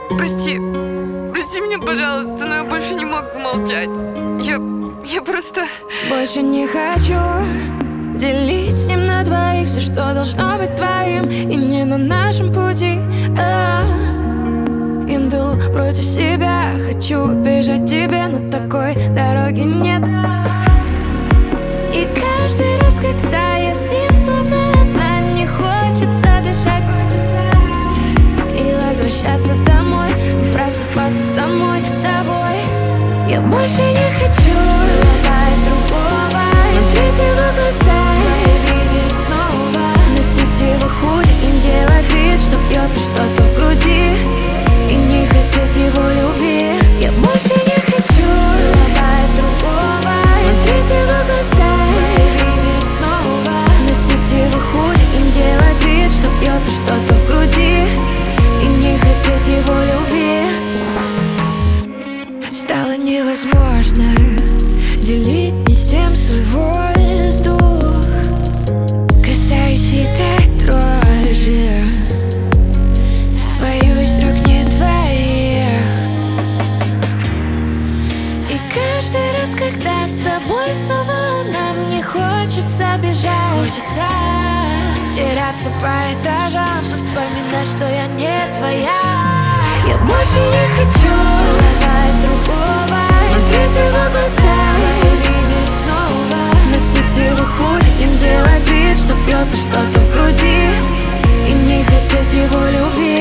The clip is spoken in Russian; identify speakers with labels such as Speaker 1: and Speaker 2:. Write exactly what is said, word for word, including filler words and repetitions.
Speaker 1: Прости, прости меня, пожалуйста, но я больше не мог молчать. Я, я просто...
Speaker 2: Больше не хочу делить с ним на двоих все, что должно быть твоим, и не на нашем пути. А, иду против себя, хочу бежать тебе, но такой дороги нет. И каждый раз, когда я с ним, словно одна, мне хочется дышать и возвращаться домой, просыпаться самой собой. Я больше не хочу целовать другого, смотреть в его глаза и видеть снова, носить его худи и делать вид, что бьется что-то в груди, и не хотеть его любви. Я больше не хочу целовать другого, смотреть в его глаза и видеть снова, носить его худи и делать вид, что бьется что-то в груди, и не хотеть его любви. Стало невозможно делить ни с тем свой воздух, касаюсь и так дрожи, боюсь, рук не двоих. И каждый раз, когда с тобой снова нам не хочется бежать, хочется теряться по этажам и вспоминать, что я не твоя. Я больше не хочу целовать другого, смотреть в его глаза и видеть снова, носить его худи и делать вид, что бьется что-то в груди, и не хотеть его любви.